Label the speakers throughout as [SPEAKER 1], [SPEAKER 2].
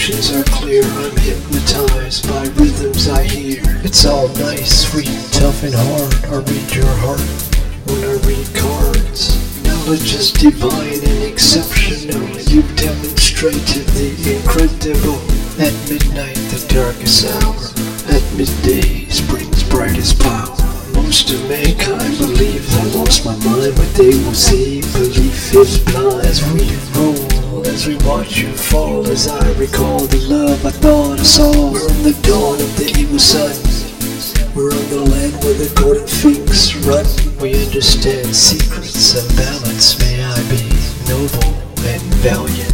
[SPEAKER 1] emotions are clear. I'm hypnotized by rhythms I hear. It's all nice, sweet, tough and hard. I read your heart when I read cards. Knowledge is divine and exceptional. You demonstrated the incredible. At midnight, the darkest hour. At midday, spring's brightest power. Most of mankind believe I lost my mind, but they will see belief is blind. As we roll, as we watch you fall, as I recall the love I thought I saw. We're on the dawn of the evil sun. We're on the land where the golden finks run. We understand secrets of balance. May I be noble and valiant.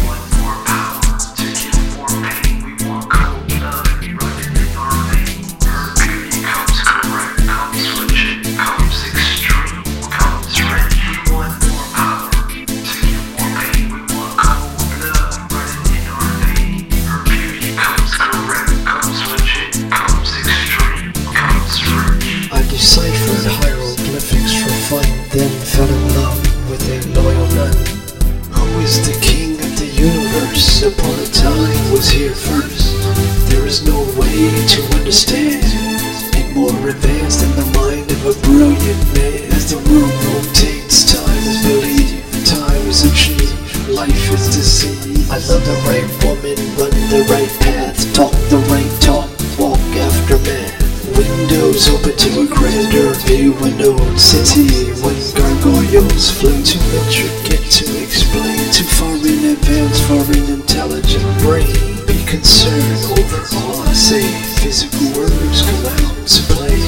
[SPEAKER 1] Deciphered hieroglyphics for fun, then fell in love with a loyal nun. Who is the king of the universe? Upon a time was here first. There is no way to understand it more advanced than the mind of a brilliant man. As the world rotates, time is believed, time is achieved, life is deceived. I love the right woman, run the right path, talk the right talk, walk after man. Windows open to a grander view, an old city when gargoyles flew. Too intricate to explain, too far in advance for an intelligent brain. Be concerned over all I say, physical words come out to play.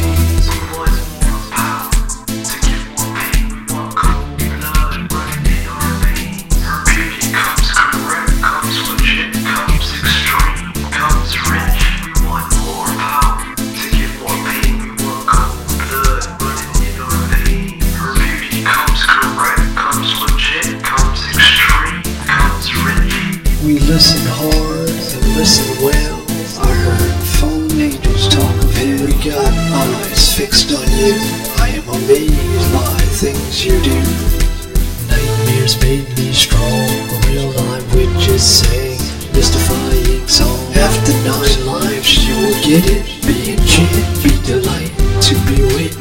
[SPEAKER 1] We listen hard and listen well. I heard fallen angels talk of him. We got eyes fixed on you. I am amazed by things you do. Nightmares made me strong. Real live witches sang mystifying song. After 9 lives you will get it. Be enchant, be delight to be with.